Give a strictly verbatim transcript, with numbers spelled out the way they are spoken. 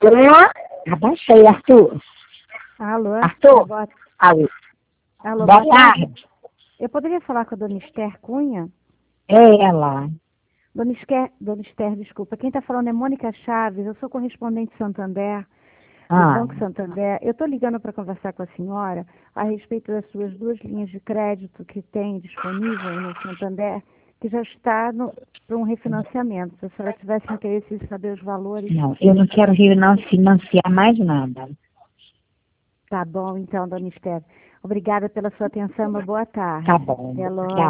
Alô? Abaixei, Arthur. Alô? Arthur? Boa, Alô. alô, Boa boa tarde. tarde. Eu poderia falar com a dona Esther Cunha? É ela. Dona Esther, dona Esther, desculpa. Quem está falando é Mônica Chaves. Eu sou correspondente Santander, do Ah, Banco Santander. Eu estou ligando para conversar com a senhora a respeito das suas duas linhas de crédito que tem disponível no Santander, que já está para um refinanciamento. Se a senhora tivesse interesse em saber os valores. não, eu não quero rir, não financiar mais nada. Tá bom, então, dona Esther. Obrigada pela sua atenção. Uma boa tarde. Tá bom. Até logo. Tchau.